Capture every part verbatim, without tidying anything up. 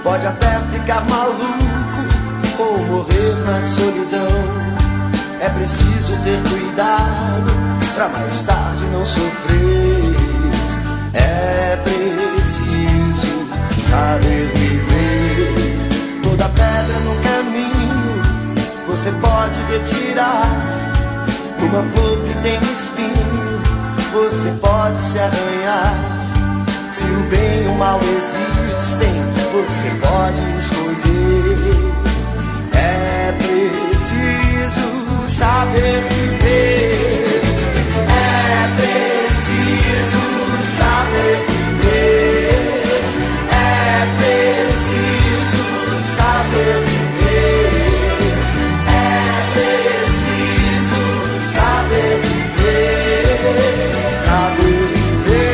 Pode até ficar maluco ou morrer na solidão. É preciso ter cuidado pra mais tarde não sofrer. É preciso saber viver. Toda pedra no caminho você pode retirar. Uma flor que tem espinho você pode se arranhar. Se o bem e o mal existem, você pode escolher. É preciso saber viver. É preciso saber viver. É preciso saber viver. É preciso saber viver. Saber viver.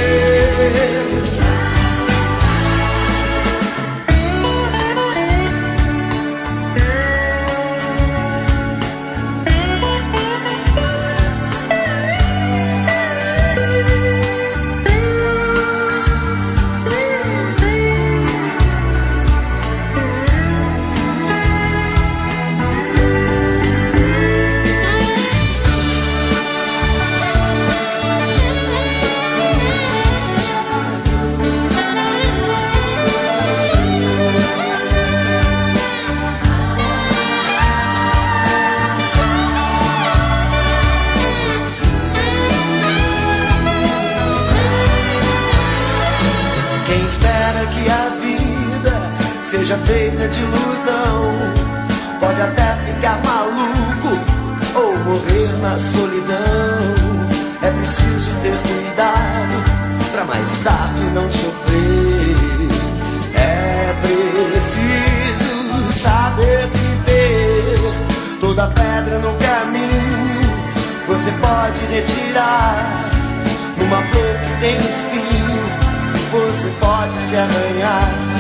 Seja feita de ilusão, pode até ficar maluco ou morrer na solidão. É preciso ter cuidado pra mais tarde não sofrer. É preciso saber viver. Toda pedra no caminho você pode retirar. Numa flor que tem espinho você pode se arranhar.